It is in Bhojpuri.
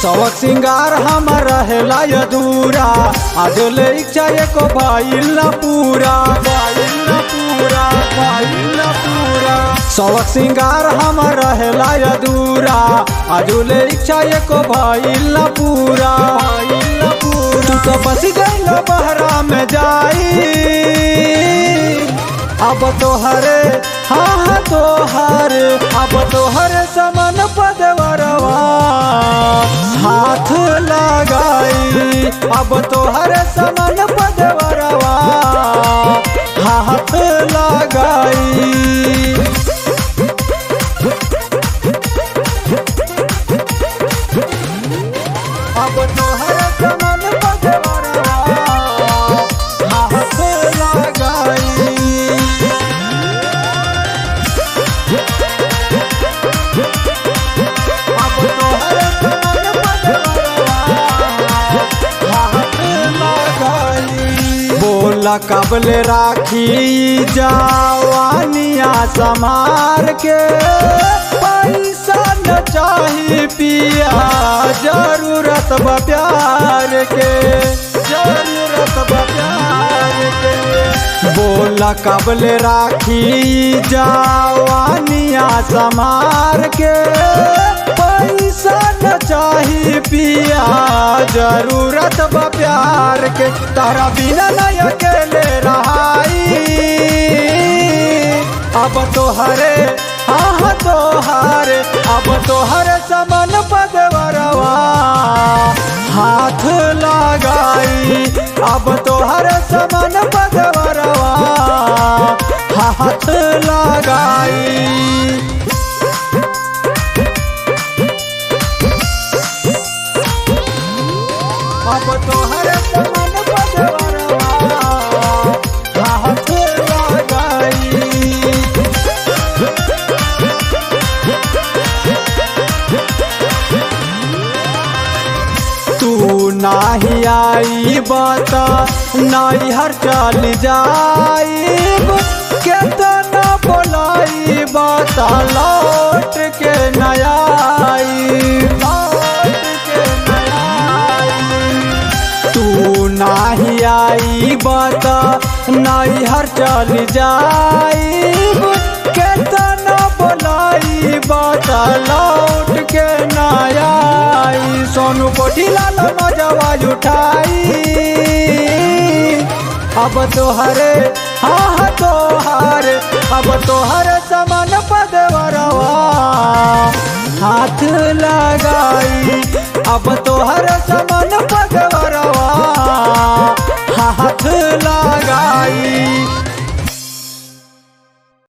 शौक सिंगार हमर रहेला अधूरा, आज ले इच्छा एको भइल न पूरा, भइल न पूरा, भइल न पूरा। शौक सिंगार हमर रहेला अधूरा, आज ले इच्छा एको भइल न पूरा, भइल न पूरा। तू तो बस गइल बहरा में जाई, अब तोहरे हाँ तोहरे, अब तोहरे समन पदवरवा हाथ लगाई, अब तोहरे समन पदवरवा हाथ लगाई। अब तोहरे समन पदवरवा हाथ लगाई। बोला कबले राखी जवानिया समार के, पैसा न चाही पिया जरूरत बा प्यार के, जरूरत बा प्यार के। बोला कबले राखी जवानिया समार के, पैसा न चाही पिया जरूरत बा प्यार के। तारा बिना नहीं अकेले रहाई, अब तोहरे हाँ तोहरे, अब तोहरे समन पदवरवा हाथ लगाई, अब तोहरे समन पदवरवा हाथ लगाई। अब तोहरे समन पदवरवा हाथ लगाई। तू नाही आई बता नैहर चल जाइब, केतना बोलाई बता लौट के नया आई, लौट के नया आई। तू नाही आई बता नैहर चल जाइब, केतना बोलाई बता लौट के नया आई। सोनू कोठी लाल मजवा उठाई, अब तोहरे हाँ तोहरे, अब तोहरे समन पदवरवा हाथ लगाई, अब तोहरे समन पदवरवा हाथ लगाई।